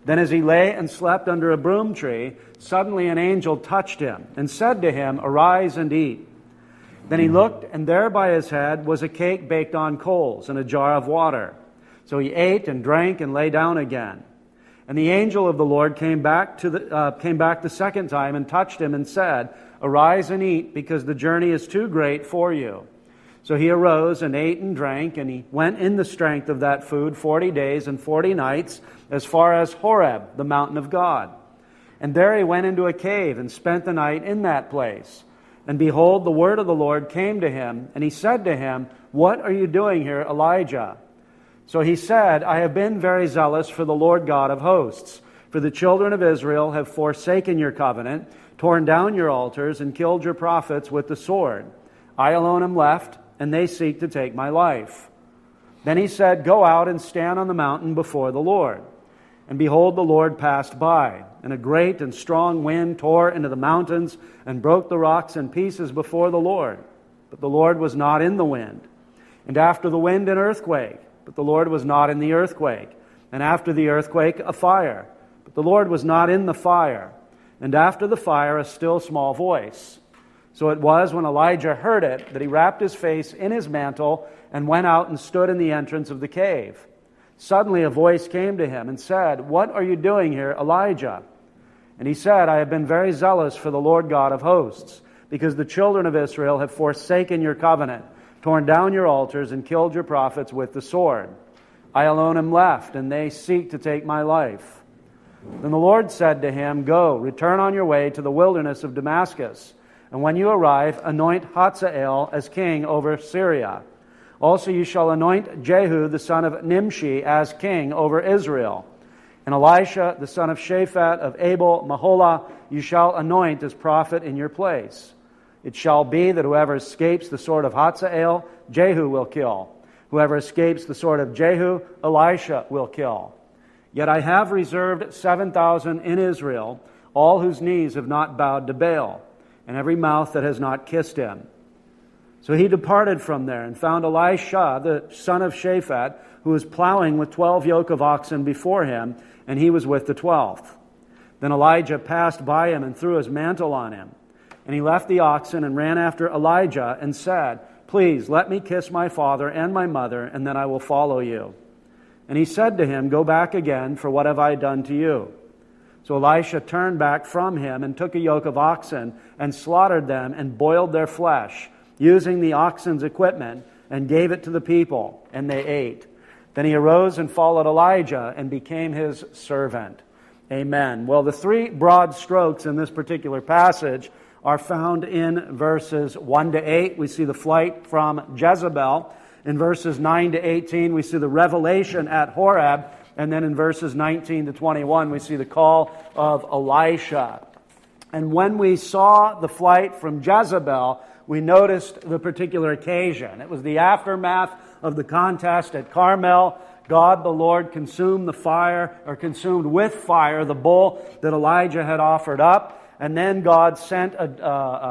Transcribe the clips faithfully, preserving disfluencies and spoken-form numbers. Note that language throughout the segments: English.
Then as he lay and slept under a broom tree, suddenly an angel touched him and said to him, "Arise and eat." Then he looked, and there by his head was a cake baked on coals and a jar of water. So he ate and drank and lay down again. And the angel of the Lord came back to the uh, came back the second time and touched him and said, "Arise and eat, because the journey is too great for you." So he arose and ate and drank, and he went in the strength of that food forty days and forty nights, as far as Horeb, the mountain of God. And there he went into a cave and spent the night in that place. And behold, the word of the Lord came to him, and he said to him, "What are you doing here, Elijah?" So he said, "I have been very zealous for the Lord God of hosts. For the children of Israel have forsaken your covenant, torn down your altars, and killed your prophets with the sword. I alone am left, and they seek to take my life." Then he said, "Go out and stand on the mountain before the Lord." And behold, the Lord passed by, and a great and strong wind tore into the mountains and broke the rocks in pieces before the Lord. But the Lord was not in the wind. And after the wind, an earthquake. But the Lord was not in the earthquake. And after the earthquake, a fire. But the Lord was not in the fire. And after the fire, a still small voice. So it was when Elijah heard it that he wrapped his face in his mantle and went out and stood in the entrance of the cave. Suddenly a voice came to him and said, "What are you doing here, Elijah?" And he said, "I have been very zealous for the Lord God of hosts, because the children of Israel have forsaken your covenant, torn down your altars, and killed your prophets with the sword. I alone am left, and they seek to take my life." Then the Lord said to him, "Go, return on your way to the wilderness of Damascus, and when you arrive, anoint Hazael as king over Syria. Also you shall anoint Jehu the son of Nimshi as king over Israel. And Elisha the son of Shaphat of Abel Maholah you shall anoint as prophet in your place. It shall be that whoever escapes the sword of Hazael, Jehu will kill. Whoever escapes the sword of Jehu, Elisha will kill. Yet I have reserved seven thousand in Israel, all whose knees have not bowed to Baal, and every mouth that has not kissed him." So he departed from there and found Elisha, the son of Shaphat, who was plowing with twelve yoke of oxen before him, and he was with the twelfth. Then Elijah passed by him and threw his mantle on him. And he left the oxen and ran after Elijah and said, "Please, let me kiss my father and my mother, and then I will follow you." And he said to him, "Go back again, for what have I done to you?" So Elisha turned back from him and took a yoke of oxen and slaughtered them and boiled their flesh, using the oxen's equipment, and gave it to the people, and they ate. Then he arose and followed Elijah and became his servant. Amen. Well, the three broad strokes in this particular passage are found in verses one to eight. We see the flight from Jezebel. In verses nine to eighteen, we see the revelation at Horeb. And then in verses nineteen to twenty-one, we see the call of Elisha. And when we saw the flight from Jezebel, we noticed the particular occasion. It was the aftermath of the contest at Carmel. God the Lord consumed the fire, or consumed with fire, the bull that Elijah had offered up. And then God sent a, a,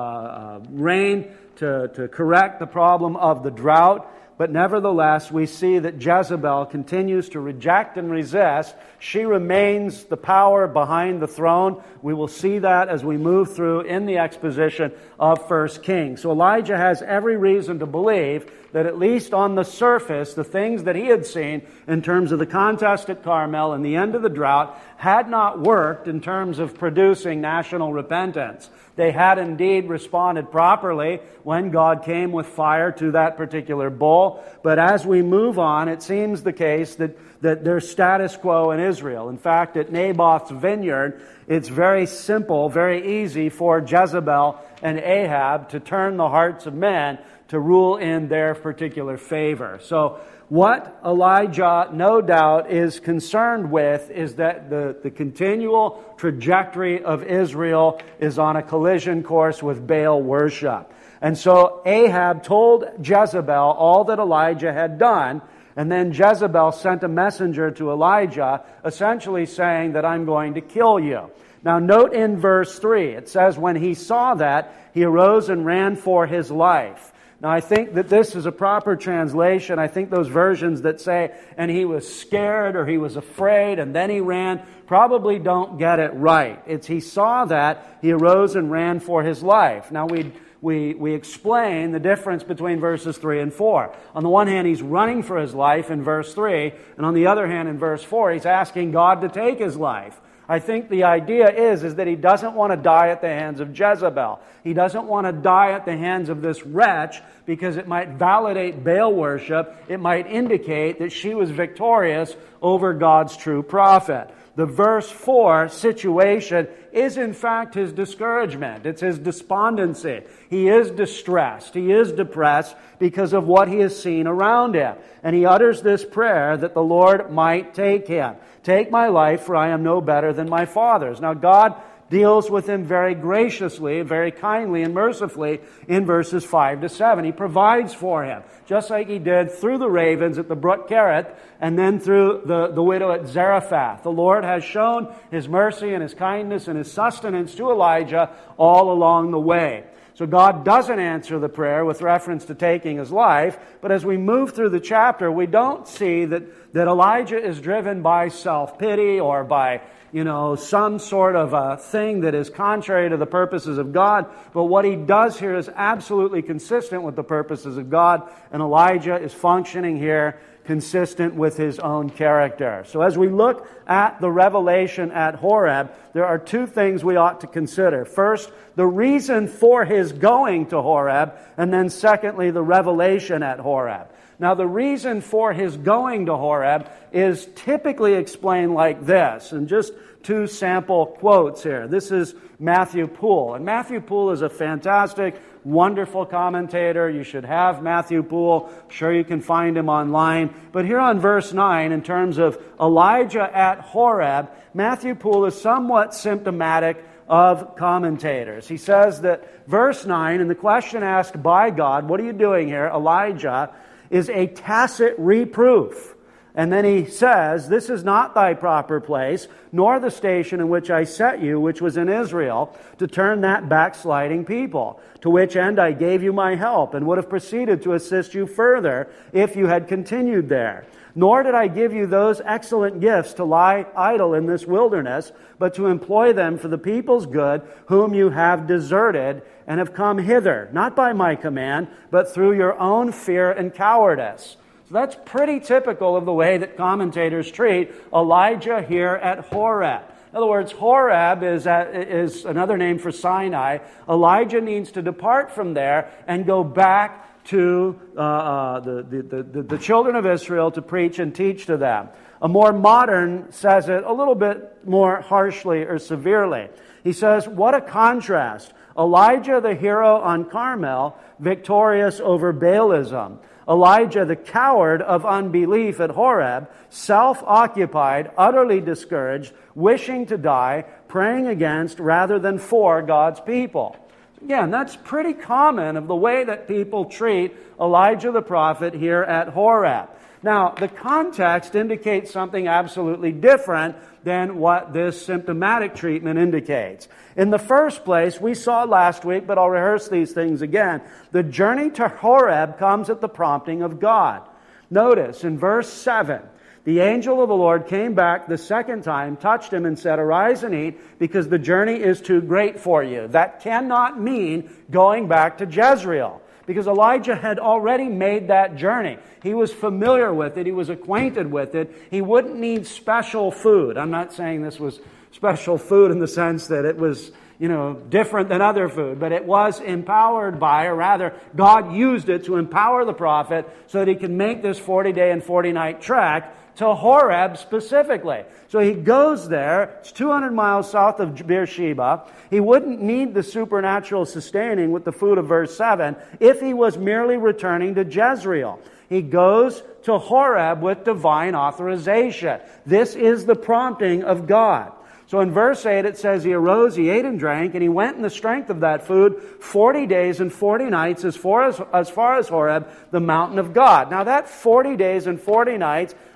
a rain to, to correct the problem of the drought. But nevertheless, we see that Jezebel continues to reject and resist. She remains the power behind the throne. We will see that as we move through in the exposition of First Kings. So Elijah has every reason to believe that at least on the surface, the things that he had seen in terms of the contest at Carmel and the end of the drought had not worked in terms of producing national repentance. They had indeed responded properly when God came with fire to that particular bull. But as we move on, it seems the case that, that there's status quo in Israel. In fact, at Naboth's vineyard, it's very simple, very easy for Jezebel and Ahab to turn the hearts of men to rule in their particular favor. So what Elijah, no doubt, is concerned with is that the, the continual trajectory of Israel is on a collision course with Baal worship. And so Ahab told Jezebel all that Elijah had done, and then Jezebel sent a messenger to Elijah, essentially saying that I'm going to kill you. Now note in verse three, it says, when he saw that, he arose and ran for his life. Now, I think that this is a proper translation. I think those versions that say, and he was scared or he was afraid and then he ran, probably don't get it right. It's he saw that, he arose and ran for his life. Now, we we we explain the difference between verses three and four. On the one hand, he's running for his life in verse three, and on the other hand, in verse four, he's asking God to take his life. I think the idea is, is that he doesn't want to die at the hands of Jezebel. He doesn't want to die at the hands of this wretch because it might validate Baal worship. It might indicate that she was victorious over God's true prophet. The verse four situation is in fact his discouragement. It's his despondency. He is distressed. He is depressed because of what he has seen around him. And he utters this prayer that the Lord might take him. Take my life, for I am no better than my fathers. Now God deals with him very graciously, very kindly and mercifully in verses five to seven. He provides for him, just like he did through the ravens at the brook Kerith and then through the, the widow at Zarephath. The Lord has shown his mercy and his kindness and his sustenance to Elijah all along the way. So God doesn't answer the prayer with reference to taking his life, but as we move through the chapter, we don't see that, that Elijah is driven by self-pity or by, you know, some sort of a thing that is contrary to the purposes of God. But what he does here is absolutely consistent with the purposes of God, and Elijah is functioning here consistent with his own character. So as we look at the revelation at Horeb, there are two things we ought to consider. First, the reason for his going to Horeb, and then secondly, the revelation at Horeb. Now, the reason for his going to Horeb is typically explained like this, and just two sample quotes here. This is Matthew Poole, and Matthew Poole is a fantastic, wonderful commentator. You should have Matthew Poole. I'm sure you can find him online. But here on verse nine, in terms of Elijah at Horeb, Matthew Poole is somewhat symptomatic of commentators. He says that verse nine, and the question asked by God, what are you doing here, Elijah, is a tacit reproof. And then he says, this is not thy proper place, nor the station in which I set you, which was in Israel, to turn that backsliding people, to which end I gave you my help, and would have proceeded to assist you further if you had continued there. Nor did I give you those excellent gifts to lie idle in this wilderness, but to employ them for the people's good, whom you have deserted, and have come hither, not by my command, but through your own fear and cowardice. So that's pretty typical of the way that commentators treat Elijah here at Horeb. In other words, Horeb is, at, is another name for Sinai. Elijah needs to depart from there and go back to uh, uh, the, the, the, the children of Israel to preach and teach to them. A more modern says it a little bit more harshly or severely. He says, what a contrast. Elijah the hero on Carmel, victorious over Baalism. Elijah the coward of unbelief at Horeb, self-occupied, utterly discouraged, wishing to die, praying against rather than for God's people. Again, that's pretty common of the way that people treat Elijah the prophet here at Horeb. Now, the context indicates something absolutely different than what this symptomatic treatment indicates. In the first place, we saw last week, but I'll rehearse these things again, the journey to Horeb comes at the prompting of God. Notice in verse seven, the angel of the Lord came back the second time, touched him, and said, arise and eat, because the journey is too great for you. That cannot mean going back to Jezreel, because Elijah had already made that journey. He was familiar with it. He was acquainted with it. He wouldn't need special food. I'm not saying this was special food in the sense that it was, you know, different than other food, but it was empowered by, or rather, God used it to empower the prophet so that he could make this forty-day and forty-night trek to Horeb specifically. So he goes there. It's two hundred miles south of Beersheba. He wouldn't need the supernatural sustaining with the food of verse seven if he was merely returning to Jezreel. He goes to Horeb with divine authorization. This is the prompting of God. So in verse eight it says, he arose, he ate and drank, and he went in the strength of that food forty days and forty nights as far as, as far as Horeb, the mountain of God. Now that forty days and forty nights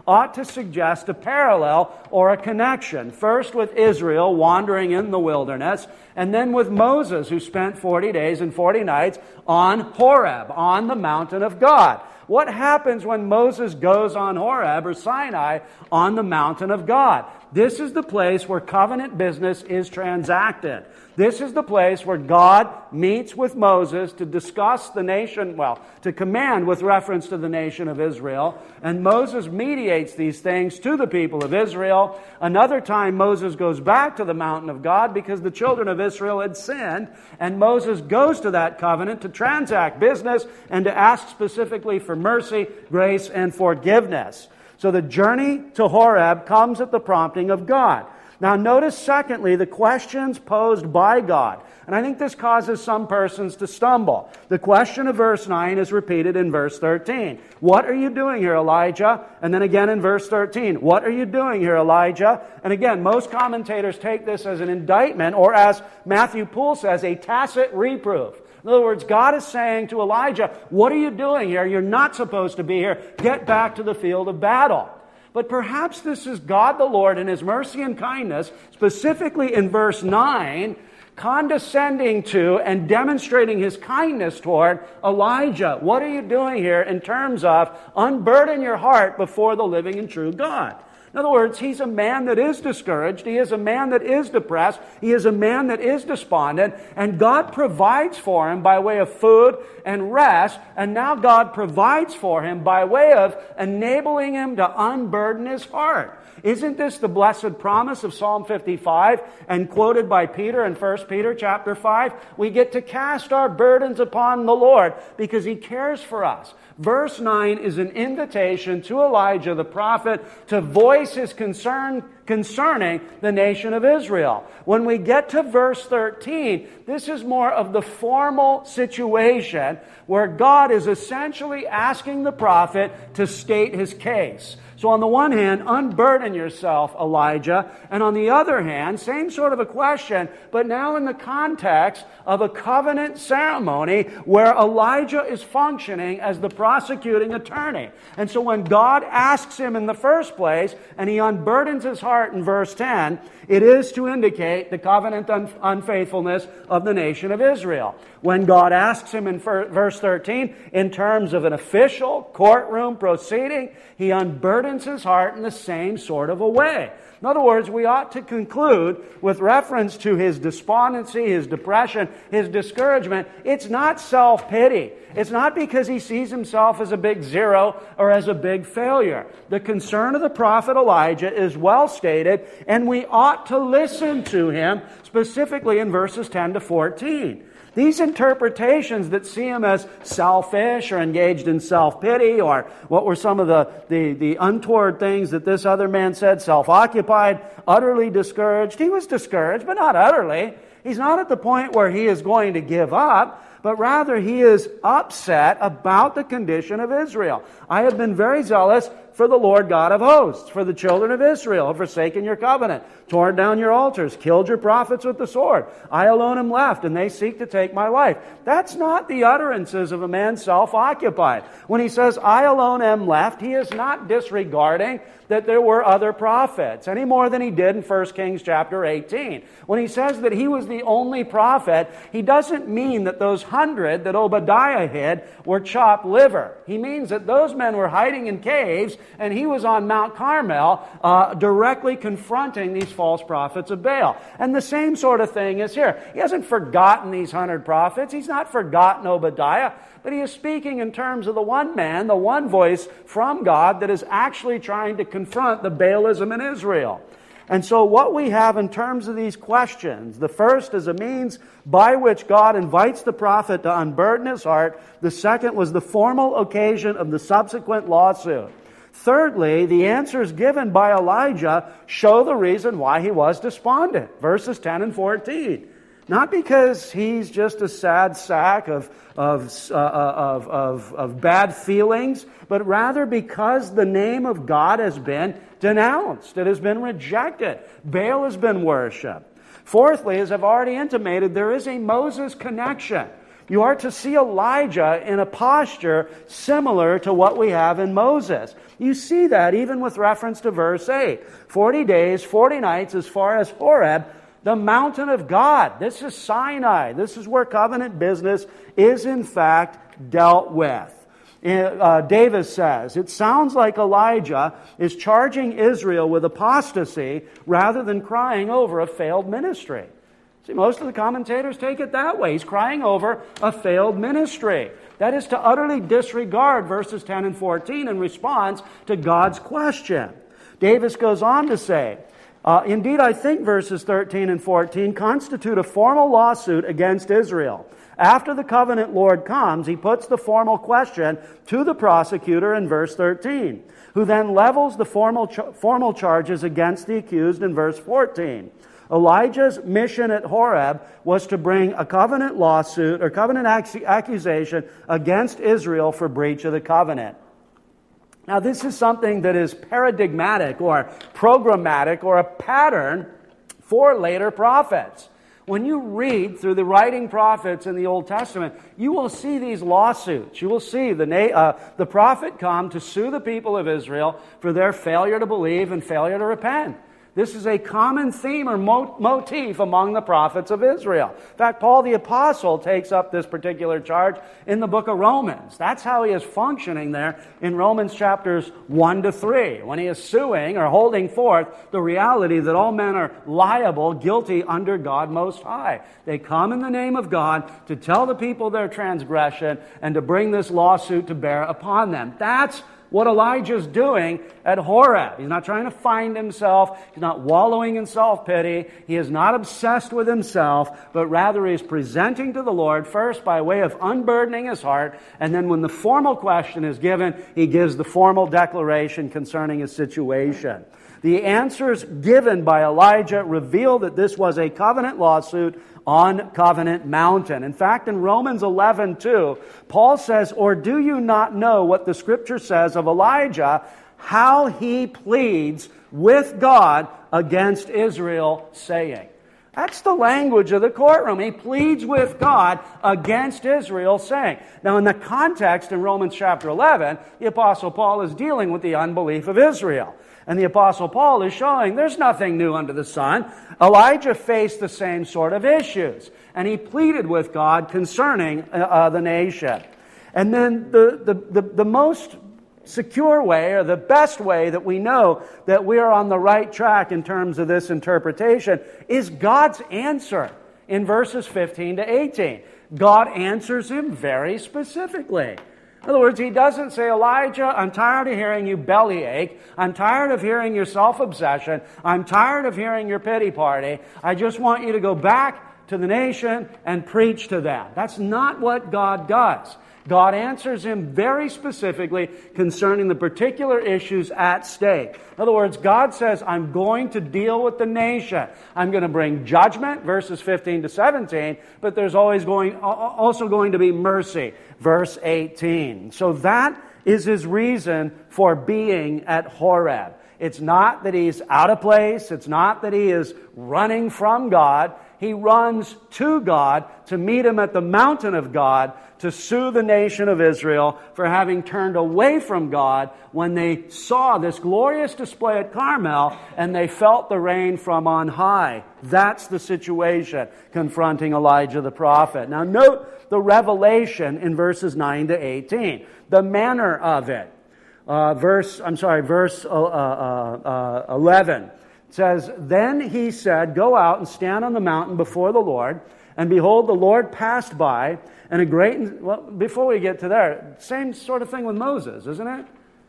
ought to suggest a parallel or a connection. First with Israel wandering in the wilderness, and then with Moses, who spent forty days and forty nights on Horeb, on the mountain of God. What happens when Moses goes on Horeb or Sinai on the mountain of God? This is the place where covenant business is transacted. This is the place where God meets with Moses to discuss the nation, well, to command with reference to the nation of Israel. And Moses mediates these things to the people of Israel. Another time Moses goes back to the mountain of God because the children of Israel had sinned. And Moses goes to that covenant to transact business and to ask specifically for mercy, grace, and forgiveness. So the journey to Horeb comes at the prompting of God. Now notice, secondly, the questions posed by God. And I think this causes some persons to stumble. The question of verse nine is repeated in verse thirteen. What are you doing here, Elijah? And then again in verse thirteen. What are you doing here, Elijah? And again, most commentators take this as an indictment, or as Matthew Poole says, a tacit reproof. In other words, God is saying to Elijah, what are you doing here? You're not supposed to be here. Get back to the field of battle. But perhaps this is God the Lord in His mercy and kindness, specifically in verse nine, condescending to and demonstrating His kindness toward Elijah. What are you doing here in terms of unburden your heart before the living and true God? In other words, he's a man that is discouraged. He is a man that is depressed. He is a man that is despondent. And God provides for him by way of food and rest. And now God provides for him by way of enabling him to unburden his heart. Isn't this the blessed promise of Psalm fifty-five and quoted by Peter in First Peter chapter five? We get to cast our burdens upon the Lord because He cares for us. Verse nine is an invitation to Elijah the prophet to voice his concern concerning the nation of Israel. When we get to verse thirteen, this is more of the formal situation where God is essentially asking the prophet to state his case. So on the one hand, unburden yourself, Elijah. And on the other hand, same sort of a question, but now in the context of a covenant ceremony where Elijah is functioning as the prosecuting attorney. And so when God asks him in the first place, and he unburdens his heart in verse ten, it is to indicate the covenant un- unfaithfulness of the nation of Israel. When God asks him in verse thirteen, in terms of an official courtroom proceeding, he unburdens his heart in the same sort of a way. In other words, we ought to conclude with reference to his despondency, his depression, his discouragement, it's not self-pity. It's not because he sees himself as a big zero or as a big failure. The concern of the prophet Elijah is well stated, and we ought to listen to him, specifically in verses ten to fourteen. These interpretations that see him as selfish or engaged in self-pity, or what were some of the, the, the untoward things that this other man said, self-occupied, utterly discouraged. He was discouraged, but not utterly. He's not at the point where he is going to give up, but rather he is upset about the condition of Israel. I have been very zealous for the Lord God of hosts, for the children of Israel, have forsaken your covenant, torn down your altars, killed your prophets with the sword. I alone am left, and they seek to take my life. That's not the utterances of a man self-occupied. When he says, I alone am left, he is not disregarding that there were other prophets, any more than he did in First Kings chapter eighteen. When he says that he was the only prophet, he doesn't mean that those hundred that Obadiah hid were chopped liver. He means that those men were hiding in caves, and he was on Mount Carmel uh, directly confronting these false prophets of Baal. And the same sort of thing is here. He hasn't forgotten these hundred prophets. He's not forgotten Obadiah. But he is speaking in terms of the one man, the one voice from God that is actually trying to confront the Baalism in Israel. And so what we have in terms of these questions, the first is a means by which God invites the prophet to unburden his heart. The second was the formal occasion of the subsequent lawsuit. Thirdly, the answers given by Elijah show the reason why he was despondent. Verses ten and fourteen. Not because he's just a sad sack of, of, uh, of, of, of bad feelings, but rather because the name of God has been denounced. It has been rejected. Baal has been worshipped. Fourthly, as I've already intimated, there is a Moses connection. you are to see Elijah in a posture similar to what we have in Moses. You see that even with reference to verse eight. Forty days, forty nights as far as Horeb, the mountain of God. This is Sinai. This is where covenant business is in fact dealt with. Uh, Davis says, it sounds like Elijah is charging Israel with apostasy rather than crying over a failed ministry. See, most of the commentators take it that way. He's crying over a failed ministry. That is to utterly disregard verses ten and fourteen in response to God's question. Davis goes on to say, uh, indeed, I think verses thirteen and fourteen constitute a formal lawsuit against Israel. After the covenant Lord comes, he puts the formal question to the prosecutor in verse thirteen, who then levels the formal, ch- formal charges against the accused in verse fourteen. Elijah's mission at Horeb was to bring a covenant lawsuit or covenant ac- accusation against Israel for breach of the covenant. Now, this is something that is paradigmatic or programmatic or a pattern for later prophets. When you read through the writing prophets in the Old Testament, you will see these lawsuits. You will see the, na- uh, the prophet come to sue the people of Israel for their failure to believe and failure to repent. This is a common theme or mo- motif among the prophets of Israel. In fact, Paul the Apostle takes up this particular charge in the book of Romans. That's how he is functioning there in Romans chapters one to three, when he is suing or holding forth the reality that all men are liable, guilty under God Most High. They come in the name of God to tell the people their transgression and to bring this lawsuit to bear upon them. That's what Elijah's doing at Horeb. He's not trying to find himself. He's not wallowing in self-pity. He is not obsessed with himself, but rather he is presenting to the Lord first by way of unburdening his heart, and then when the formal question is given, he gives the formal declaration concerning his situation. The answers given by Elijah reveal that this was a covenant lawsuit on Covenant Mountain. In fact, in Romans eleven two, Paul says, "Or do you not know what the Scripture says of Elijah, how he pleads with God against Israel, saying..." That's the language of the courtroom. He pleads with God against Israel, saying. Now, in the context in Romans chapter eleven, the Apostle Paul is dealing with the unbelief of Israel. And the Apostle Paul is showing there's nothing new under the sun. Elijah faced the same sort of issues. And he pleaded with God concerning uh, uh, the nation. And then the, the, the, the most secure way, or the best way that we know that we are on the right track in terms of this interpretation, is God's answer in verses fifteen to eighteen. God answers him very specifically. In other words, he doesn't say, "Elijah, I'm tired of hearing you bellyache. I'm tired of hearing your self-obsession. I'm tired of hearing your pity party. I just want you to go back to the nation and preach to them." That's not what God does. God answers him very specifically concerning the particular issues at stake. In other words, God says, I'm going to deal with the nation. I'm going to bring judgment, verses fifteen to seventeen, but there's always going, also going to be mercy, verse eighteen. So that is his reason for being at Horeb. It's not that he's out of place. It's not that he is running from God. He runs to God to meet him at the mountain of God to sue the nation of Israel for having turned away from God when they saw this glorious display at Carmel and they felt the rain from on high. That's the situation confronting Elijah the prophet. Now note the revelation in verses nine to eighteen. The manner of it. Uh, verse, I'm sorry, verse uh, uh, uh, eleven. It says, "Then he said, 'Go out and stand on the mountain before the Lord. And behold, the Lord passed by, and a great..." Well, before we get to there, same sort of thing with Moses, isn't it?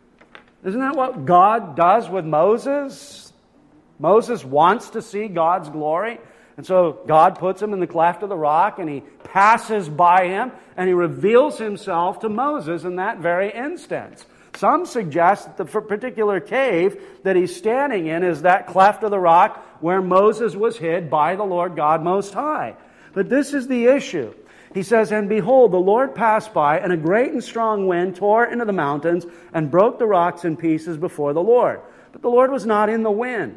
Isn't that what God does with Moses? Moses wants to see God's glory. And so God puts him in the cleft of the rock, and he passes by him, and he reveals himself to Moses in that very instance. Some suggest that the particular cave that he's standing in is that cleft of the rock where Moses was hid by the Lord God Most High. But this is the issue. He says, "And behold, the Lord passed by, and a great and strong wind tore into the mountains and broke the rocks in pieces before the Lord. But the Lord was not in the wind.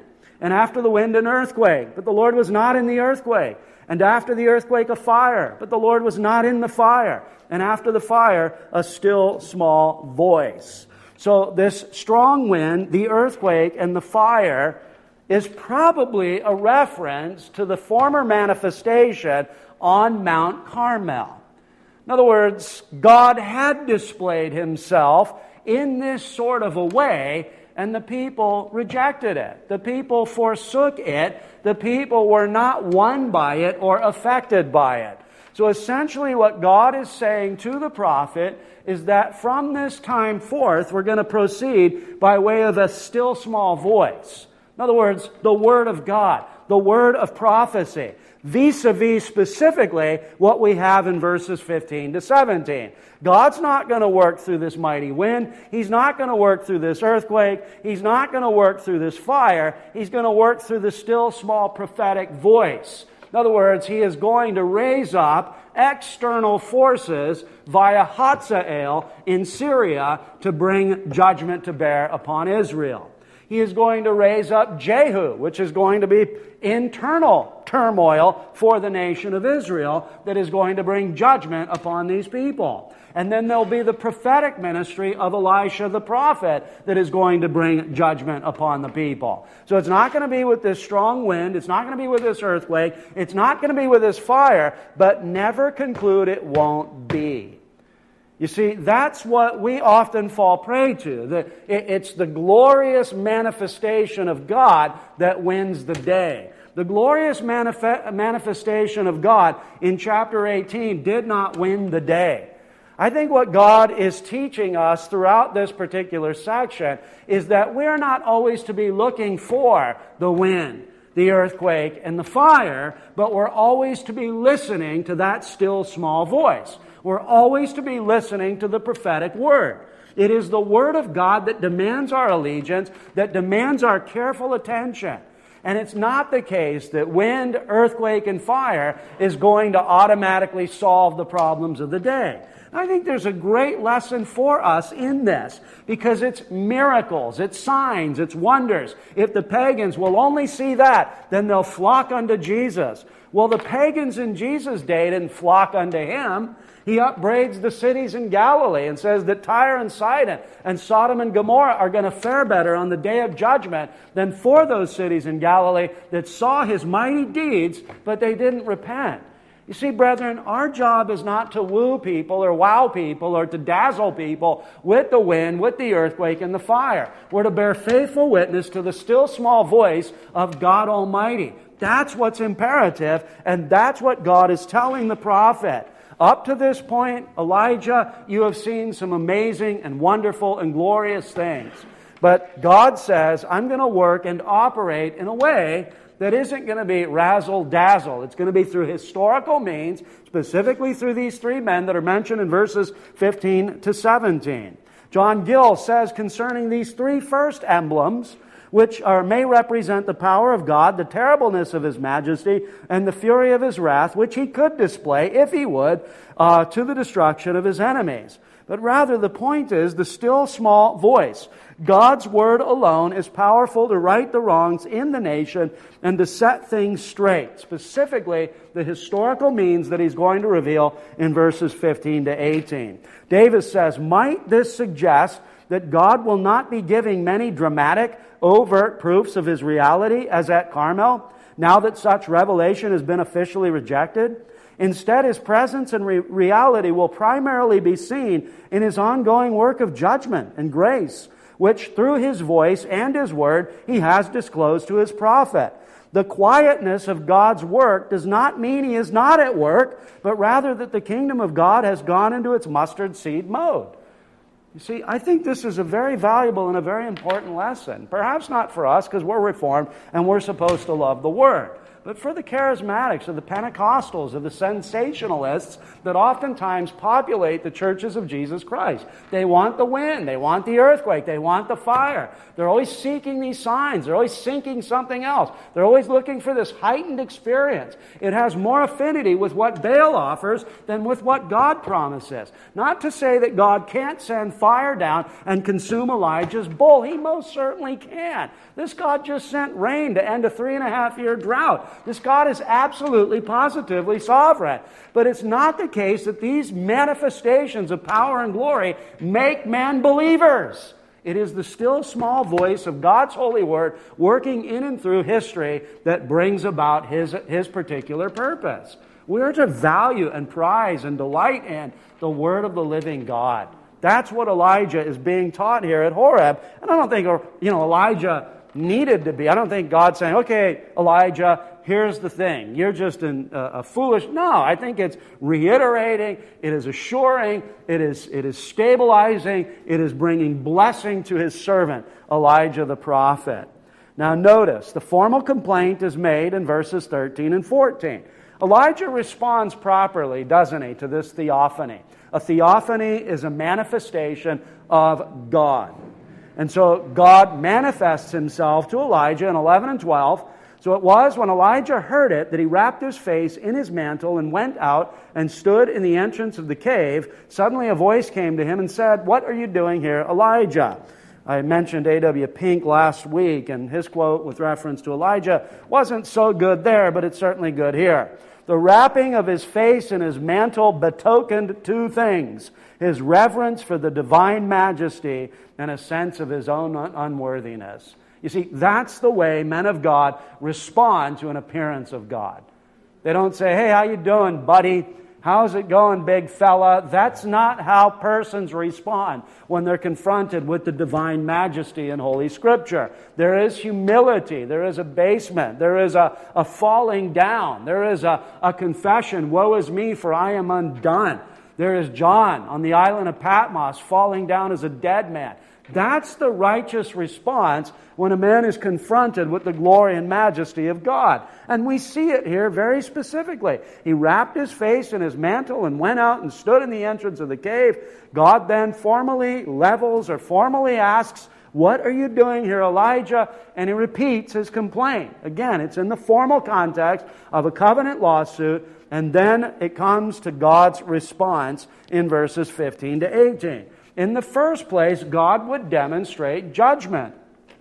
And after the wind, an earthquake, but the Lord was not in the earthquake. And after the earthquake, a fire, but the Lord was not in the fire. And after the fire, a still small voice. So this strong wind, the earthquake, and the fire is probably a reference to the former manifestation on Mount Carmel. In other words, God had displayed himself in this sort of a way, and the people rejected it. The people forsook it. The people were not won by it or affected by it. So essentially what God is saying to the prophet is that from this time forth, we're going to proceed by way of a still small voice. In other words, the Word of God, the word of prophecy, vis-a-vis specifically what we have in verses fifteen to seventeen. God's not going to work through this mighty wind. He's not going to work through this earthquake. He's not going to work through this fire. He's going to work through the still small prophetic voice. In other words, he is going to raise up external forces via Hazael in Syria to bring judgment to bear upon Israel. He is going to raise up Jehu, which is going to be internal turmoil for the nation of Israel that is going to bring judgment upon these people. And then there'll be the prophetic ministry of Elisha the prophet that is going to bring judgment upon the people. So it's not going to be with this strong wind. It's not going to be with this earthquake. It's not going to be with this fire. But never conclude it won't be. You see, that's what we often fall prey to. It's the glorious manifestation of God that wins the day. The glorious manifestation of God in chapter eighteen did not win the day. I think what God is teaching us throughout this particular section is that we're not always to be looking for the wind, the earthquake, and the fire, but we're always to be listening to that still small voice. We're always to be listening to the prophetic word. It is the word of God that demands our allegiance, that demands our careful attention. And it's not the case that wind, earthquake, and fire is going to automatically solve the problems of the day. I think there's a great lesson for us in this because it's miracles, it's signs, it's wonders. If the pagans will only see that, then they'll flock unto Jesus. Well, the pagans in Jesus' day didn't flock unto him. He upbraids the cities in Galilee and says that Tyre and Sidon and Sodom and Gomorrah are going to fare better on the day of judgment than for those cities in Galilee that saw his mighty deeds, but they didn't repent. You see, brethren, our job is not to woo people or wow people or to dazzle people with the wind, with the earthquake, and the fire. We're to bear faithful witness to the still small voice of God Almighty. That's what's imperative, and that's what God is telling the prophet. Up to this point, Elijah, you have seen some amazing and wonderful and glorious things. But God says, I'm going to work and operate in a way that isn't going to be razzle-dazzle. It's going to be through historical means, specifically through these three men that are mentioned in verses fifteen to seventeen. John Gill says concerning these three first emblems, which are, may represent the power of God, the terribleness of his majesty, and the fury of his wrath, which he could display, if he would, uh, to the destruction of his enemies. But rather, the point is the still small voice. God's word alone is powerful to right the wrongs in the nation and to set things straight. Specifically, the historical means that he's going to reveal in verses fifteen to eighteen. Davis says, might this suggest that God will not be giving many dramatic, overt proofs of his reality as at Carmel, now that such revelation has been officially rejected? Instead, his presence and re- reality will primarily be seen in his ongoing work of judgment and grace, which through his voice and his word he has disclosed to his prophet. The quietness of God's work does not mean he is not at work, but rather that the kingdom of God has gone into its mustard seed mode. You see, I think this is a very valuable and a very important lesson. Perhaps not for us because we're Reformed and we're supposed to love the Word. but for the charismatics, of the Pentecostals, of the sensationalists that oftentimes populate the churches of Jesus Christ. They want the wind, they want the earthquake, they want the fire. They're always seeking these signs, they're always seeking something else. They're always looking for this heightened experience. It has more affinity with what Baal offers than with what God promises. Not to say that God can't send fire down and consume Elijah's bull. He most certainly can. This God just sent rain to end a three and a half year drought. This God is absolutely, positively sovereign. But it's not the case that these manifestations of power and glory make men believers. It is the still small voice of God's holy word working in and through history that brings about His, His particular purpose. We are to value and prize and delight in the word of the living God. That's what Elijah is being taught here at Horeb. And I don't think, you know, Elijah needed to be. I don't think God's saying, okay, Elijah, here's the thing. You're just an, uh, a foolish... No, I think it's reiterating, it is assuring, it is, it is stabilizing, it is bringing blessing to His servant, Elijah the prophet. Now notice, the formal complaint is made in verses thirteen and fourteen. Elijah responds properly, doesn't he, to this theophany. A theophany is a manifestation of God. And so God manifests Himself to Elijah in eleven and twelve. So it was when Elijah heard it that he wrapped his face in his mantle and went out and stood in the entrance of the cave. Suddenly a voice came to him and said, "What are you doing here, Elijah?" I mentioned A W Pink last week, and his quote with reference to Elijah wasn't so good there, but it's certainly good here. The wrapping of his face in his mantle betokened two things: his reverence for the divine majesty and a sense of his own unworthiness. You see, that's the way men of God respond to an appearance of God. They don't say, "Hey, how you doing, buddy? How's it going, big fella?" That's not how persons respond when they're confronted with the divine majesty in Holy Scripture. There is humility, there is abasement, there is a, a falling down, there is a, a confession, "Woe is me, for I am undone." There is John on the island of Patmos falling down as a dead man. That's the righteous response when a man is confronted with the glory and majesty of God. And we see it here very specifically. He wrapped his face in his mantle and went out and stood in the entrance of the cave. God then formally levels or formally asks, "What are you doing here, Elijah?" And he repeats his complaint. Again, it's in the formal context of a covenant lawsuit, and then it comes to God's response in verses fifteen to eighteen. In the first place, God would demonstrate judgment.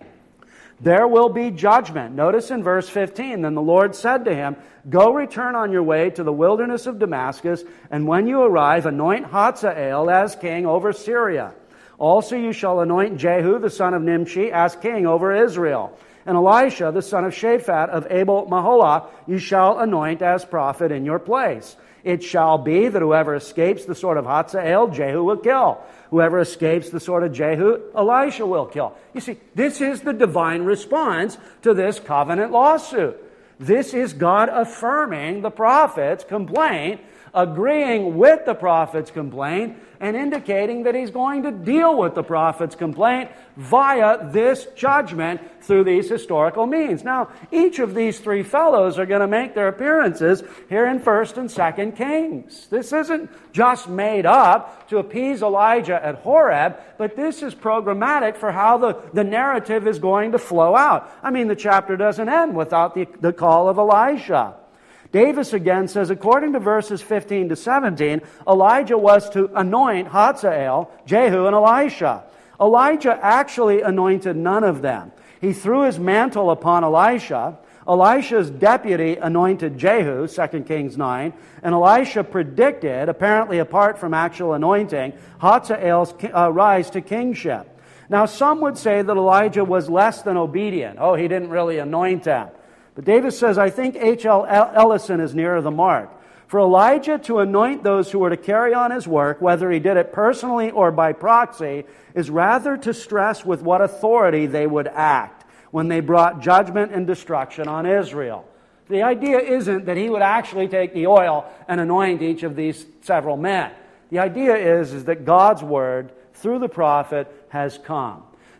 There will be judgment. Notice in verse fifteen, "Then the Lord said to him, Go return on your way to the wilderness of Damascus, and when you arrive, anoint Hazael as king over Syria. Also you shall anoint Jehu the son of Nimshi as king over Israel. And Elisha the son of Shaphat of Abel-Maholah you shall anoint as prophet in your place. It shall be that whoever escapes the sword of Hazael, Jehu will kill. Whoever escapes the sword of Jehu, Elisha will kill." You see, this is the divine response to this covenant lawsuit. This is God affirming the prophet's complaint, agreeing with the prophet's complaint, and indicating that He's going to deal with the prophet's complaint via this judgment through these historical means. Now, each of these three fellows are going to make their appearances here in First and Second Kings. This isn't just made up to appease Elijah at Horeb, but this is programmatic for how the, the narrative is going to flow out. I mean, the chapter doesn't end without the, the call of Elisha. Davis again says, according to verses fifteen to seventeen, Elijah was to anoint Hazael, Jehu, and Elisha. Elijah actually anointed none of them. He threw his mantle upon Elisha. Elisha's deputy anointed Jehu, Second Kings nine, and Elisha predicted, apparently apart from actual anointing, Hazael's uh, rise to kingship. Now, some would say that Elijah was less than obedient. Oh, he didn't really anoint them. But Davis says, I think H L Ellison is nearer the mark. For Elijah to anoint those who were to carry on his work, whether he did it personally or by proxy, is rather to stress with what authority they would act when they brought judgment and destruction on Israel. The idea isn't that he would actually take the oil and anoint each of these several men. The idea is, is that God's word, through the prophet, has come.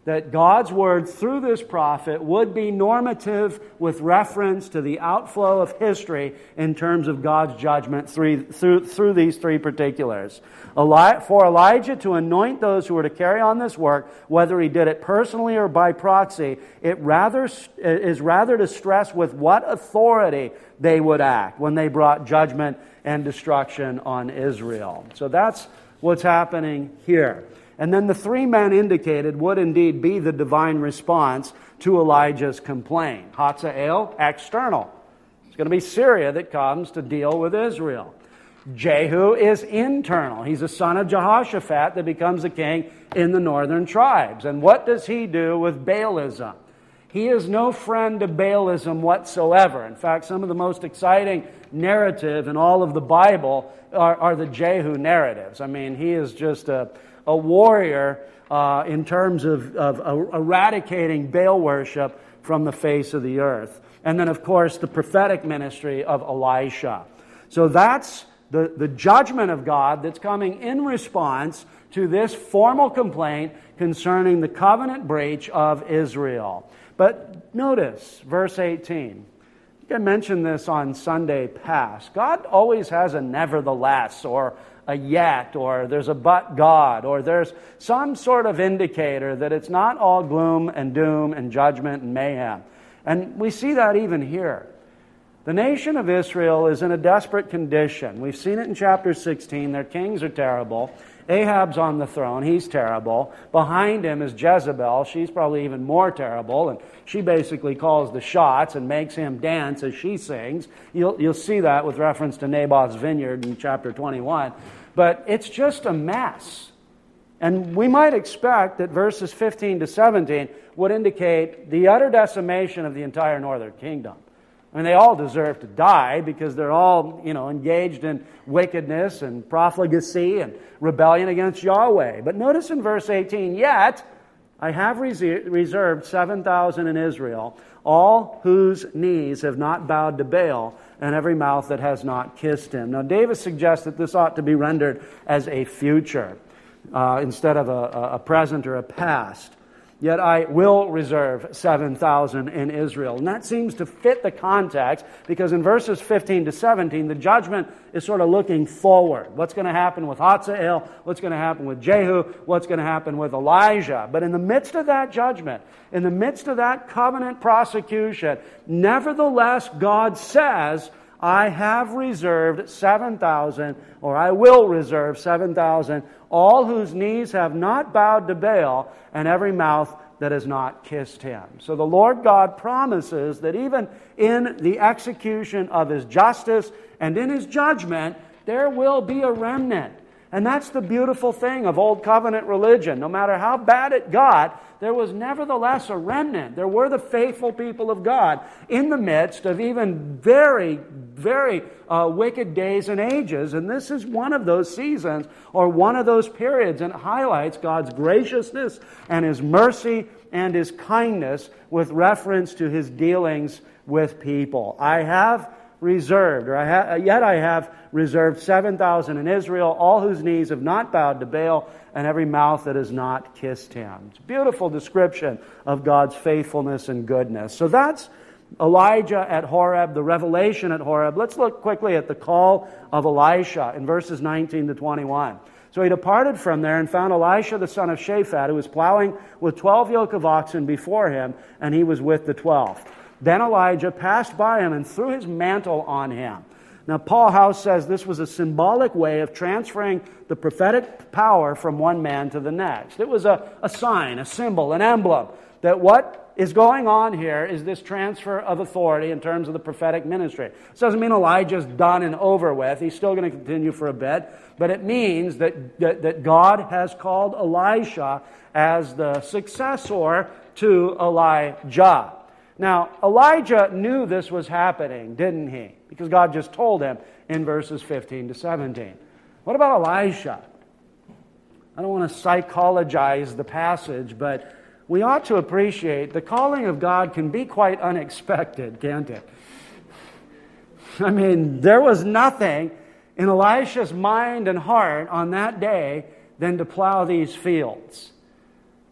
that God's word through this prophet would be normative with reference to the outflow of history in terms of God's judgment through, through, through these three particulars. Eli- for Elijah to anoint those who were to carry on this work, whether he did it personally or by proxy, it rather is rather to stress with what authority they would act when they brought judgment and destruction on Israel. So that's what's happening here. And then the three men indicated would indeed be the divine response to Elijah's complaint. Hazael, external. It's going to be Syria that comes to deal with Israel. Jehu is internal. He's a son of Jehoshaphat that becomes a king in the northern tribes. And what does he do with Baalism? He is no friend to Baalism whatsoever. In fact, some of the most exciting narrative in all of the Bible are, are the Jehu narratives. I mean, he is just a, a warrior uh, in terms of, of uh, eradicating Baal worship from the face of the earth. And then, of course, the prophetic ministry of Elisha. So that's the, the judgment of God that's coming in response to this formal complaint concerning the covenant breach of Israel. But notice verse eighteen. I think I mentioned this on Sunday past. God always has a nevertheless or a yet, or there's a but God, or there's some sort of indicator that it's not all gloom and doom and judgment and mayhem. And we see that even here. The nation of Israel is in a desperate condition. We've seen it in chapter sixteen. Their kings are terrible. Ahab's on the throne. He's terrible. Behind him is Jezebel. She's probably even more terrible. And she basically calls the shots and makes him dance as she sings. You'll, you'll see that with reference to Naboth's vineyard in chapter twenty-one. But it's just a mess. And we might expect that verses fifteen to seventeen would indicate the utter decimation of the entire northern kingdom. I mean, they all deserve to die because they're all, you know, engaged in wickedness and profligacy and rebellion against Yahweh. But notice in verse eighteen, yet I have reserved seven thousand in Israel, all whose knees have not bowed to Baal, and every mouth that has not kissed him. Now, Davis suggests that this ought to be rendered as a future uh, instead of a, a present or a past. Yet I will reserve seven thousand in Israel. And that seems to fit the context because in verses fifteen to seventeen, the judgment is sort of looking forward. What's going to happen with Hazael? What's going to happen with Jehu? What's going to happen with Elijah? But in the midst of that judgment, in the midst of that covenant prosecution, nevertheless, God says, I have reserved seven thousand, or I will reserve seven thousand, all whose knees have not bowed to Baal, and every mouth that has not kissed him. So the Lord God promises that even in the execution of His justice and in His judgment, there will be a remnant. And that's the beautiful thing of Old Covenant religion. No matter how bad it got, there was nevertheless a remnant. There were the faithful people of God in the midst of even very, very uh, wicked days and ages. And this is one of those seasons or one of those periods, and it highlights God's graciousness and His mercy and His kindness with reference to His dealings with people. I have reserved, or I ha- yet I have reserved seven thousand in Israel, all whose knees have not bowed to Baal, and every mouth that has not kissed him. It's a beautiful description of God's faithfulness and goodness. So that's Elijah at Horeb, the revelation at Horeb. Let's look quickly at the call of Elisha in verses nineteen to twenty-one. So he departed from there and found Elisha the son of Shaphat, who was plowing with twelve yoke of oxen before him, and he was with the twelfth. Then Elijah passed by him and threw his mantle on him. Now, Paul House says this was a symbolic way of transferring the prophetic power from one man to the next. It was a, a sign, a symbol, an emblem that what is going on here is this transfer of authority in terms of the prophetic ministry. This doesn't mean Elijah's done and over with. He's still going to continue for a bit. But it means that, that, that God has called Elisha as the successor to Elijah. Now, Elijah knew this was happening, didn't he? Because God just told him in verses fifteen to seventeen. What about Elisha? I don't want to psychologize the passage, but we ought to appreciate the calling of God can be quite unexpected, can't it? I mean, there was nothing in Elisha's mind and heart on that day than to plow these fields.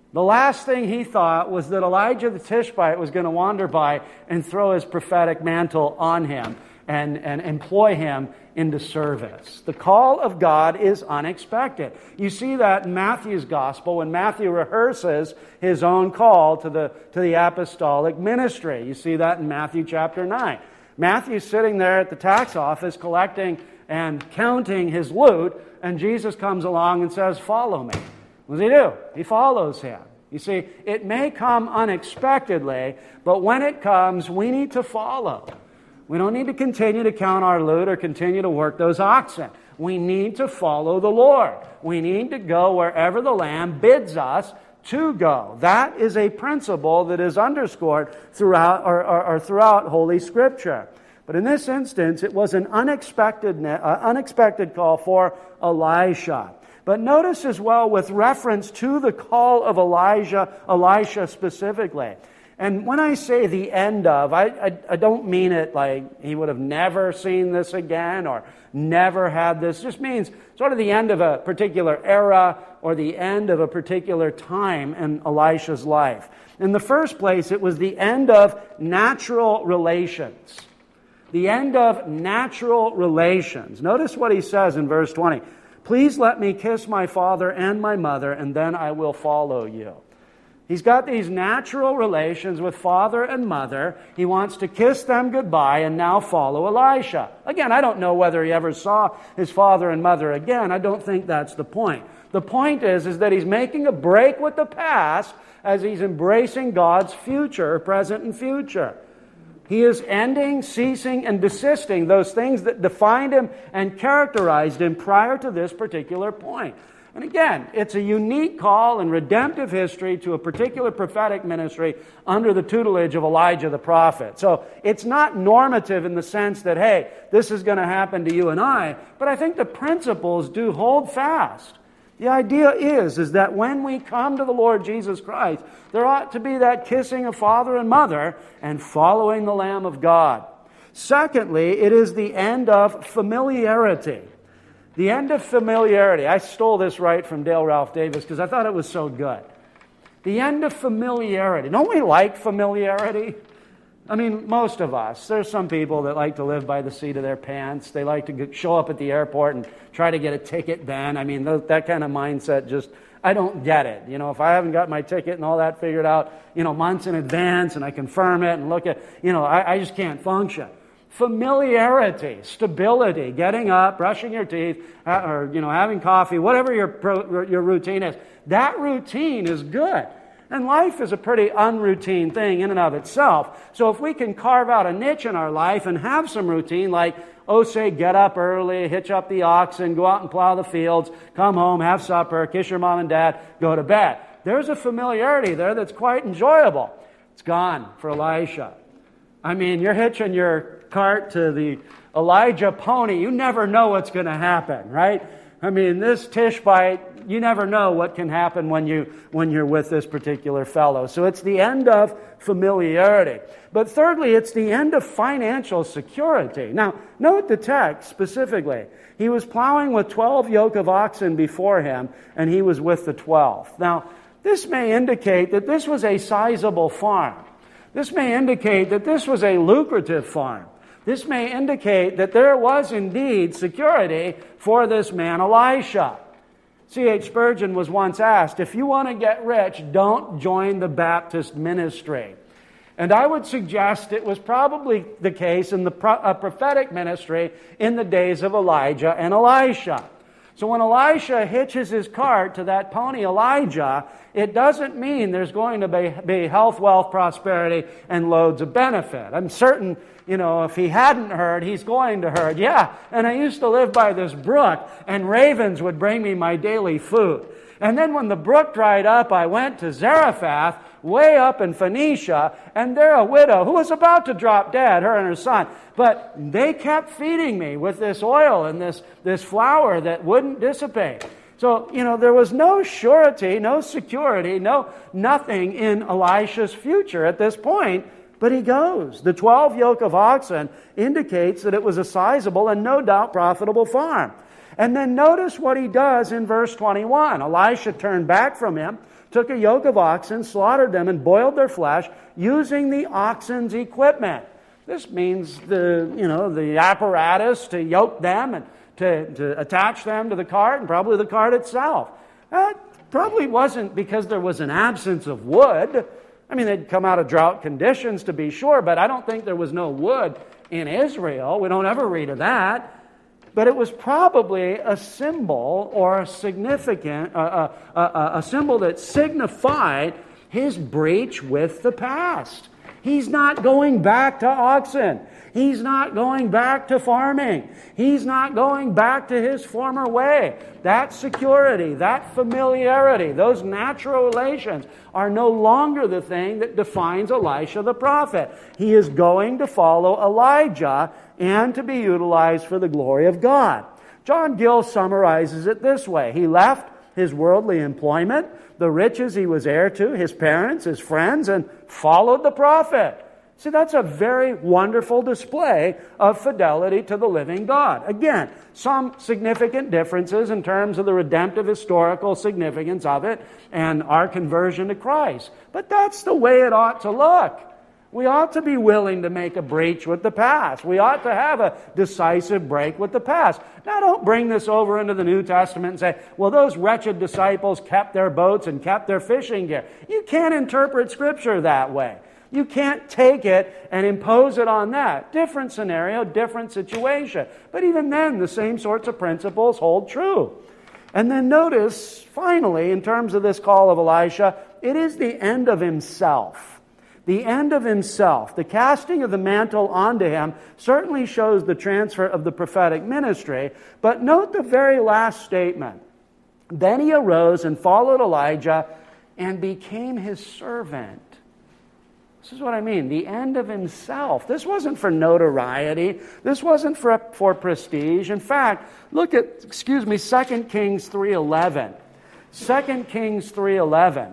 The last thing he thought was that Elijah the Tishbite was going to wander by and throw his prophetic mantle on him and, and employ him into service. The call of God is unexpected. You see that in Matthew's gospel when Matthew rehearses his own call to the, to the apostolic ministry. You see that in Matthew chapter nine. Matthew's sitting there at the tax office collecting and counting his loot, and Jesus comes along and says, "Follow me." What does he do? He follows him. You see, it may come unexpectedly, but when it comes, we need to follow. We don't need to continue to count our loot or continue to work those oxen. We need to follow the Lord. We need to go wherever the Lamb bids us to go. That is a principle that is underscored throughout or, or, or throughout Holy Scripture. But in this instance, it was an unexpected, uh, unexpected call for Elisha. But notice as well with reference to the call of Elijah, Elisha specifically. And when I say the end of, I, I, I don't mean it like he would have never seen this again or never had this. It just means sort of the end of a particular era or the end of a particular time in Elisha's life. In the first place, it was the end of natural relations. The end of natural relations. Notice what he says in verse twenty. "Please let me kiss my father and my mother, and then I will follow you." He's got these natural relations with father and mother. He wants to kiss them goodbye and now follow Elisha. Again, I don't know whether he ever saw his father and mother again. I don't think that's the point. The point is, is that he's making a break with the past as he's embracing God's future, present and future. He is ending, ceasing, and desisting those things that defined him and characterized him prior to this particular point. And again, it's a unique call in redemptive history to a particular prophetic ministry under the tutelage of Elijah the prophet. So it's not normative in the sense that, hey, this is going to happen to you and I, but I think the principles do hold fast. The idea is, is that when we come to the Lord Jesus Christ, there ought to be that kissing of father and mother and following the Lamb of God. Secondly, it is the end of familiarity. The end of familiarity. I stole this right from Dale Ralph Davis because I thought it was so good. The end of familiarity. Don't we like familiarity? I mean, most of us. There's some people that like to live by the seat of their pants. They like to show up at the airport and try to get a ticket then. I mean, that kind of mindset just, I don't get it. You know, if I haven't got my ticket and all that figured out, you know, months in advance and I confirm it and look at, you know, I, I just can't function. Familiarity, stability, getting up, brushing your teeth, or, you know, having coffee, whatever your pro, your routine is. That routine is good. And life is a pretty unroutine thing in and of itself. So if we can carve out a niche in our life and have some routine, like, oh, say, get up early, hitch up the oxen, go out and plow the fields, come home, have supper, kiss your mom and dad, go to bed. There's a familiarity there that's quite enjoyable. It's gone for Elisha. I mean, you're hitching your cart to the Elijah pony. You never know what's going to happen, right? I mean, this Tishbite, you never know what can happen when, you, when you're with this particular fellow. So it's the end of familiarity. But thirdly, it's the end of financial security. Now, note the text specifically. He was plowing with twelve yoke of oxen before him, and he was with the twelfth. Now, this may indicate that this was a sizable farm. This may indicate that this was a lucrative farm. This may indicate that there was indeed security for this man Elisha. C H Spurgeon was once asked, if you want to get rich, don't join the Baptist ministry. And I would suggest it was probably the case in the pro- uh, prophetic ministry in the days of Elijah and Elisha. So when Elisha hitches his cart to that pony Elijah, it doesn't mean there's going to be, be health, wealth, prosperity, and loads of benefit. I'm certain, you know, if he hadn't heard, he's going to heard. Yeah, and I used to live by this brook, and ravens would bring me my daily food. And then when the brook dried up, I went to Zarephath, way up in Phoenicia, and there a widow who was about to drop dead, her and her son. But they kept feeding me with this oil and this, this flour that wouldn't dissipate. So, you know, there was no surety, no security, no nothing in Elisha's future at this point, but he goes. The twelve yoke of oxen indicates that it was a sizable and no doubt profitable farm. And then notice what he does in verse twenty-one. Elisha turned back from him, took a yoke of oxen, slaughtered them, and boiled their flesh using the oxen's equipment. This means the, you know, the apparatus to yoke them and to, to attach them to the cart, and probably the cart itself. That probably wasn't because there was an absence of wood. I mean, they'd come out of drought conditions to be sure, but I don't think there was no wood in Israel. We don't ever read of that. But it was probably a symbol or a significant, uh, uh, uh, a symbol that signified his breach with the past. He's not going back to oxen. He's not going back to farming. He's not going back to his former way. That security, that familiarity, those natural relations are no longer the thing that defines Elisha the prophet. He is going to follow Elijah and to be utilized for the glory of God. John Gill summarizes it this way. He left his worldly employment, the riches he was heir to, his parents, his friends, and followed the prophet. See, that's a very wonderful display of fidelity to the living God. Again, some significant differences in terms of the redemptive historical significance of it and our conversion to Christ. But that's the way it ought to look. We ought to be willing to make a breach with the past. We ought to have a decisive break with the past. Now, don't bring this over into the New Testament and say, well, those wretched disciples kept their boats and kept their fishing gear. You can't interpret Scripture that way. You can't take it and impose it on that. Different scenario, different situation. But even then, the same sorts of principles hold true. And then notice, finally, in terms of this call of Elisha, it is the end of himself. The end of himself. The casting of the mantle onto him certainly shows the transfer of the prophetic ministry. But note the very last statement. Then he arose and followed Elijah and became his servant. This is what I mean. The end of himself. This wasn't for notoriety. This wasn't for, for prestige. In fact, look at, excuse me, Second Kings three eleven. Second Kings three eleven.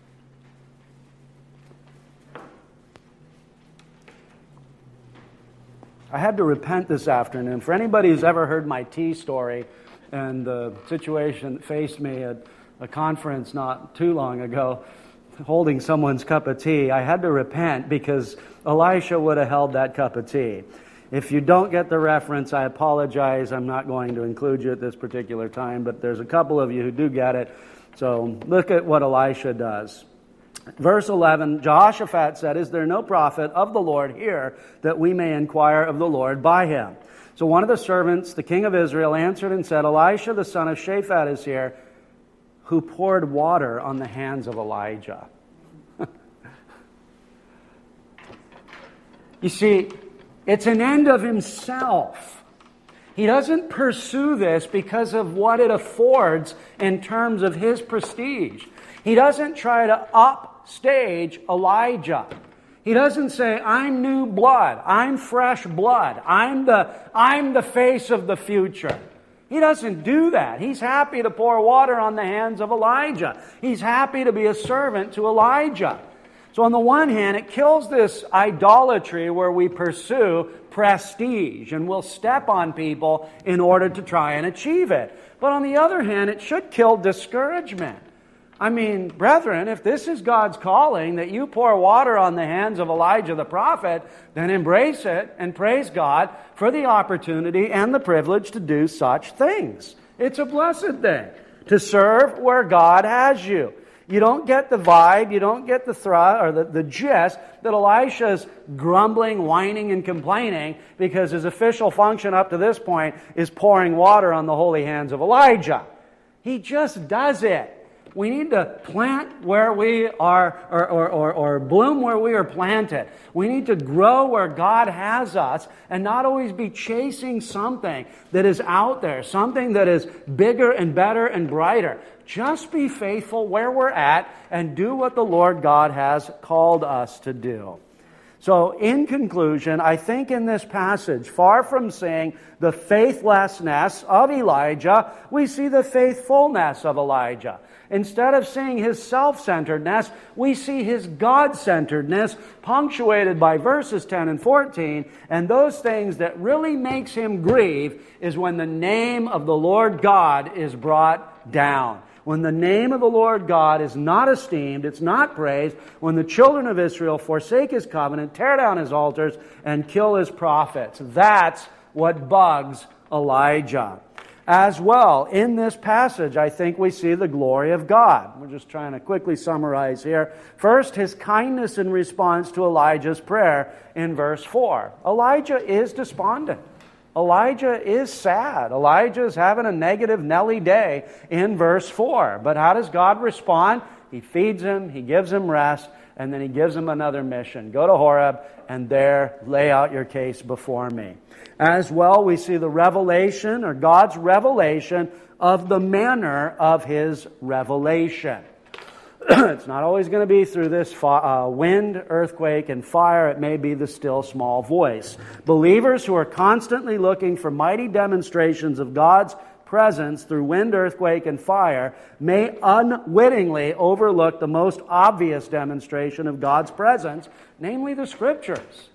I had to repent this afternoon. For anybody who's ever heard my tea story and the situation that faced me at a conference not too long ago, holding someone's cup of tea, I had to repent because Elisha would have held that cup of tea. If you don't get the reference, I apologize. I'm not going to include you at this particular time, but there's a couple of you who do get it. So look at what Elisha does. Verse eleven, Jehoshaphat said, "Is there no prophet of the Lord here that we may inquire of the Lord by him?" So one of the servants, the king of Israel, answered and said, "Elisha the son of Shaphat is here, who poured water on the hands of Elijah." You see, it's an end of himself. He doesn't pursue this because of what it affords in terms of his prestige. He doesn't try to upstage Elijah. He doesn't say, "I'm new blood. I'm fresh blood. I'm the, I'm the face of the future." He doesn't do that. He's happy to pour water on the hands of Elijah. He's happy to be a servant to Elijah. So on the one hand, it kills this idolatry where we pursue prestige and we'll step on people in order to try and achieve it. But on the other hand, it should kill discouragement. I mean, brethren, if this is God's calling, that you pour water on the hands of Elijah the prophet, then embrace it and praise God for the opportunity and the privilege to do such things. It's a blessed thing to serve where God has you. You don't get the vibe, you don't get the thrust or the, the gist that Elisha's grumbling, whining, and complaining because his official function up to this point is pouring water on the holy hands of Elijah. He just does it. We need to plant where we are, or, or, or, or bloom where we are planted. We need to grow where God has us and not always be chasing something that is out there, something that is bigger and better and brighter. Just be faithful where we're at and do what the Lord God has called us to do. So, in conclusion, I think in this passage, far from seeing the faithlessness of Elijah, we see the faithfulness of Elijah. Instead of seeing his self-centeredness, we see his God-centeredness punctuated by verses ten and fourteen. And those things that really makes him grieve is when the name of the Lord God is brought down. When the name of the Lord God is not esteemed, it's not praised, when the children of Israel forsake His covenant, tear down His altars, and kill His prophets. That's what bugs Elijah. As well, in this passage, I think we see the glory of God. We're just trying to quickly summarize here. First, His kindness in response to Elijah's prayer in verse four. Elijah is despondent. Elijah is sad. Elijah is having a negative Nelly day in verse four. But how does God respond? He feeds him, He gives him rest, and then He gives him another mission. Go to Horeb, and there lay out your case before me. As well, we see the revelation, or God's revelation, of the manner of His revelation. It's not always going to be through this uh, wind, earthquake, and fire. It may be the still small voice. Believers who are constantly looking for mighty demonstrations of God's presence through wind, earthquake, and fire may unwittingly overlook the most obvious demonstration of God's presence, namely the Scriptures.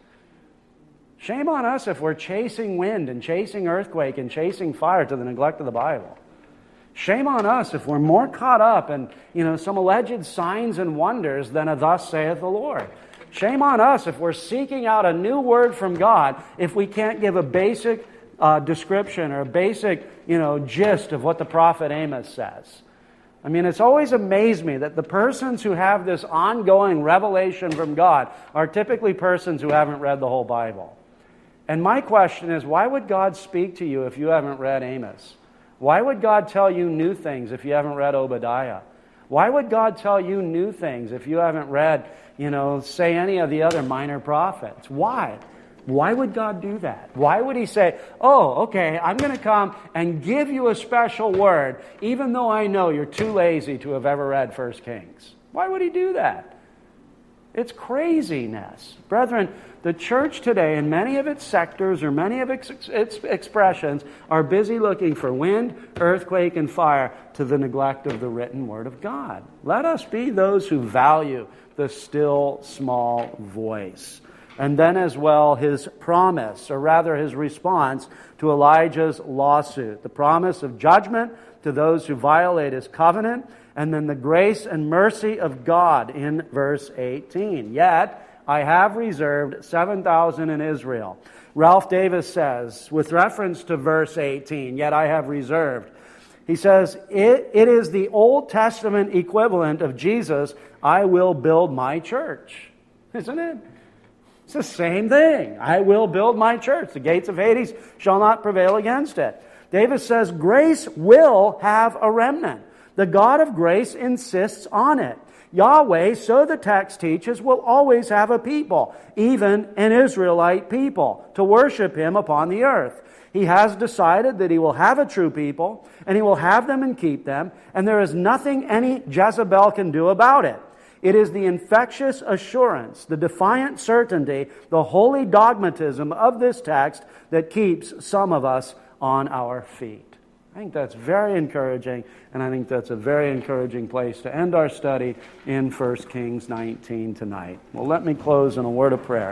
Shame on us if we're chasing wind and chasing earthquake and chasing fire to the neglect of the Bible. Shame on us if we're more caught up in, you know, some alleged signs and wonders than a thus saith the Lord. Shame on us if we're seeking out a new word from God if we can't give a basic uh, description or a basic, you know, gist of what the prophet Amos says. I mean, it's always amazed me that the persons who have this ongoing revelation from God are typically persons who haven't read the whole Bible. And my question is, why would God speak to you if you haven't read Amos? Why would God tell you new things if you haven't read Obadiah? Why would God tell you new things if you haven't read, you know, say any of the other minor prophets? Why? Why would God do that? Why would He say, oh, okay, I'm going to come and give you a special word, even though I know you're too lazy to have ever read First Kings? Why would He do that? It's craziness. Brethren, the church today, in many of its sectors or many of its, its expressions, are busy looking for wind, earthquake, and fire to the neglect of the written Word of God. Let us be those who value the still small voice. And then as well, His promise, or rather His response to Elijah's lawsuit. The promise of judgment to those who violate His covenant, and then the grace and mercy of God in verse eighteen. Yet I have reserved seven thousand in Israel. Ralph Davis says, with reference to verse eighteen, yet I have reserved. He says, it, it is the Old Testament equivalent of Jesus, I will build my church. Isn't it? It's the same thing. I will build my church. The gates of Hades shall not prevail against it. Davis says, grace will have a remnant. The God of grace insists on it. Yahweh, so the text teaches, will always have a people, even an Israelite people, to worship Him upon the earth. He has decided that He will have a true people, and He will have them and keep them, and there is nothing any Jezebel can do about it. It is the infectious assurance, the defiant certainty, the holy dogmatism of this text that keeps some of us on our feet. I think that's very encouraging, and I think that's a very encouraging place to end our study in First Kings nineteen tonight. Well, let me close in a word of prayer.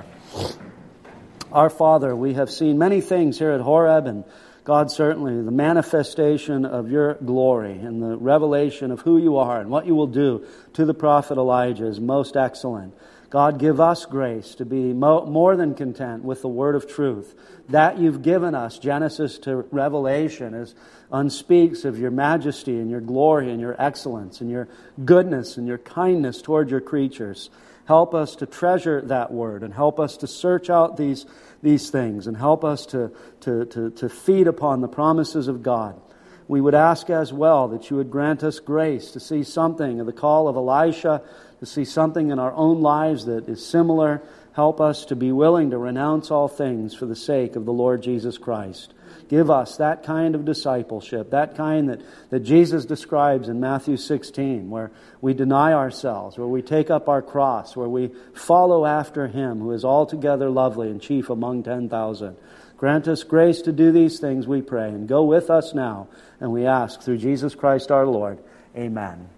Our Father, we have seen many things here at Horeb, and God, certainly the manifestation of Your glory and the revelation of who You are and what You will do to the prophet Elijah is most excellent. God, give us grace to be mo- more than content with the word of truth that You've given us, Genesis to Revelation, as unspeaks of Your majesty and Your glory and Your excellence and Your goodness and Your kindness toward Your creatures. Help us to treasure that word, and help us to search out these, these things, and help us to, to, to, to feed upon the promises of God. We would ask as well that You would grant us grace to see something of the call of Elisha, to see something in our own lives that is similar. Help us to be willing to renounce all things for the sake of the Lord Jesus Christ. Give us that kind of discipleship, that kind that, that Jesus describes in Matthew sixteen, where we deny ourselves, where we take up our cross, where we follow after Him who is altogether lovely and chief among ten thousand. Grant us grace to do these things, we pray, and go with us now, and we ask through Jesus Christ our Lord. Amen.